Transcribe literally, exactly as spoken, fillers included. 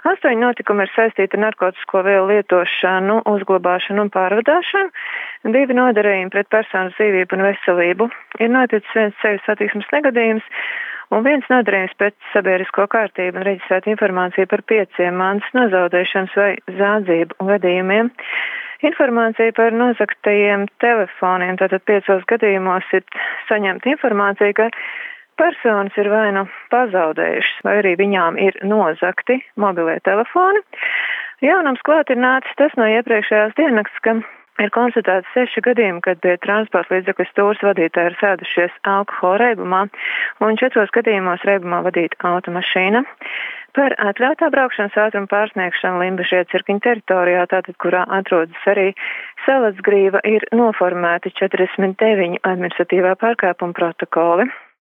Astoņi notikumi ir saistīti ar narkotisko vielu lietošanu, uzglabāšanu un pārvadāšanu. Divi nodarījumi pret personas dzīvību un veselību. Ir noticis viens ceļu satiksmes negadījums un viens nodarījums pēc sabiedrisko kārtību un reģistrēta informācija par pieciem mantas nozaudēšanas vai zādzību gadījumiem. Informācija par nozagtajiem telefoniem, tātad piecos gadījumos ir saņemta informācija, ka personas ir vai nu pazaudējušas, vai arī viņām ir nozagti mobilie telefoni. Jaunums klāt ir nācis tas no iepriekšējās diennakts, ka ir konstatēti seši gadījumi, kad pie transporta līdzekļu stūres vadītāji ir sēdušies alkohola reibumā, un četros gadījumos reibumā vadīta automašīna. Par atļautā braukšanas ātruma pārsniegšanu Limbažie cirkņu teritorijā, tātad, kurā atrodas arī Salatsgrīva, ir noformēti četrdesmit deviņi administratīvā pārkāpuma protokoli.